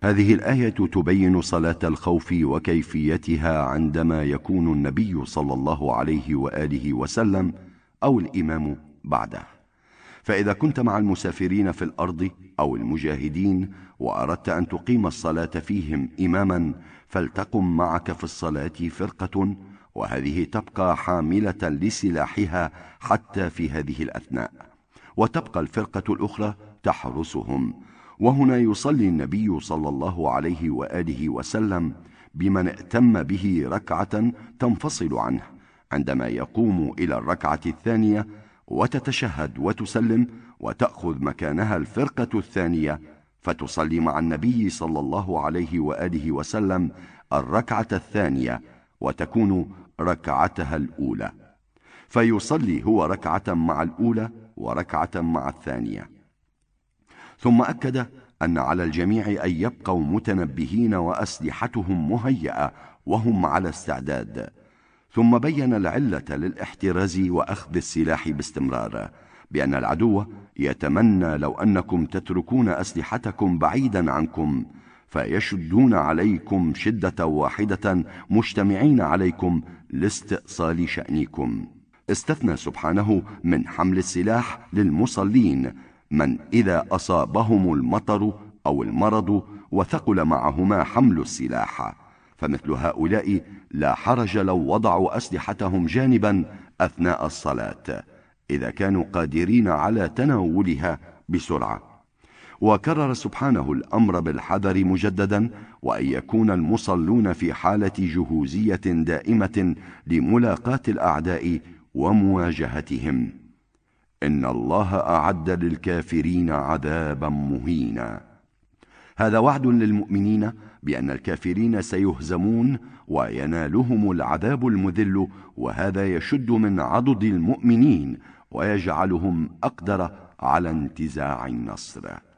هذه الآية تبين صلاة الخوف وكيفيتها عندما يكون النبي صلى الله عليه وآله وسلم أو الإمام بعده. فإذا كنت مع المسافرين في الأرض أو المجاهدين وأردت أن تقيم الصلاة فيهم إماما، فلتقم معك في الصلاة فرقة، وهذه تبقى حاملة لسلاحها حتى في هذه الأثناء، وتبقى الفرقة الأخرى تحرسهم. وهنا يصلي النبي صلى الله عليه وآله وسلم بمن ائتم به ركعة تنفصل عنه، عندما يقوم إلى الركعة الثانية وتتشهد وتسلم، وتأخذ مكانها الفرقة الثانية فتصلي مع النبي صلى الله عليه وآله وسلم الركعة الثانية، وتكون ركعتها الأولى، فيصلي هو ركعة مع الأولى وركعة مع الثانية. ثم أكد أن على الجميع أن يبقوا متنبهين وأسلحتهم مهيئة وهم على استعداد. ثم بين العلة للاحتراز وأخذ السلاح باستمرار، بأن العدو يتمنى لو أنكم تتركون أسلحتكم بعيدا عنكم فيشدون عليكم شدة واحدة مجتمعين عليكم لاستئصال شأنكم. استثنى سبحانه من حمل السلاح للمصلين من إذا أصابهم المطر أو المرض وثقل معهما حمل السلاح، فمثل هؤلاء لا حرج لو وضعوا أسلحتهم جانبا أثناء الصلاة إذا كانوا قادرين على تناولها بسرعة. وكرر سبحانه الأمر بالحذر مجددا، وأن يكون المصلون في حالة جهوزية دائمة لملاقاة الأعداء ومواجهتهم. إن الله أعد للكافرين عذابا مهينا. هذا وعد للمؤمنين بأن الكافرين سيهزمون وينالهم العذاب المذل، وهذا يشد من عضد المؤمنين ويجعلهم أقدر على انتزاع النصر.